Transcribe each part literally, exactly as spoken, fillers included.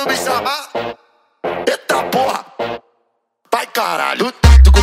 quando me chamar, eita porra, vai caralho.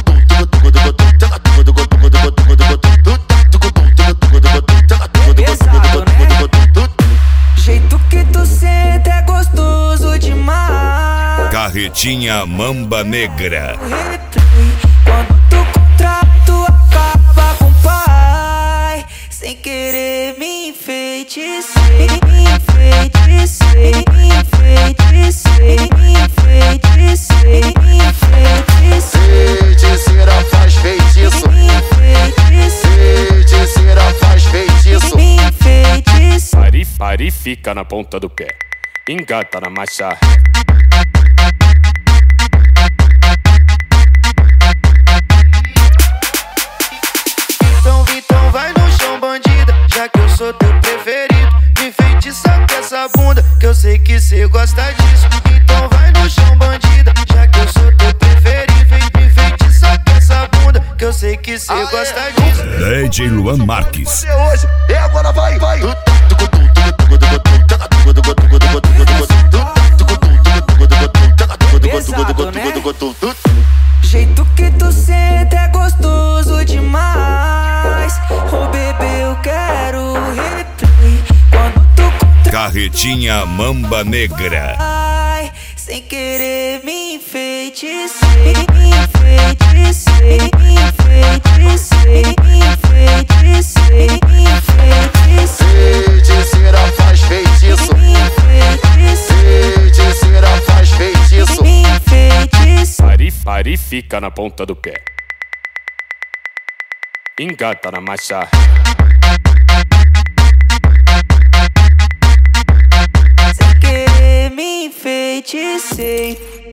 Pesado, né? Jeito que tu senta é gostoso demais. Carretinha Mamba Negra. Quando tu contrato acaba com o pai, sem querer me enfeitecei, me enfeitecei, me enfeitecei, me enfeitecei, me enfeitecei. Feiticeira faz feitiço, feiticeira faz feitiço. Me enfeitecei. Pare, pare e fica na ponta do pé. Engata na marcha. Então, então vai no chão, bandida, já que eu sou teu preferido. Me enfeitiça com essa bunda, que eu sei que cê gosta disso. Então vai no chão, bandida, já que eu sou teu preferido. Me enfeitiça com essa bunda, que eu sei que cê gosta disso. D J Luan Marques. Hoje, e agora vai, vai. Pesado, né? Jeito que tu senta é gostoso demais. Ô bebê, eu quero replay. Quando tu contrai, Carretinha Mamba Negra. sem querer me enfeitecei, me enfeitecei, me enfeitecei, me enfeitecei, me enfeitecei. Feiticeira faz feitiço, Me enfeitecei, feiticeira faz feitiço. me enfeitecei. Pare, pare e fica na ponta do pé. Engata na marcha. Sem querer me enfeitecei.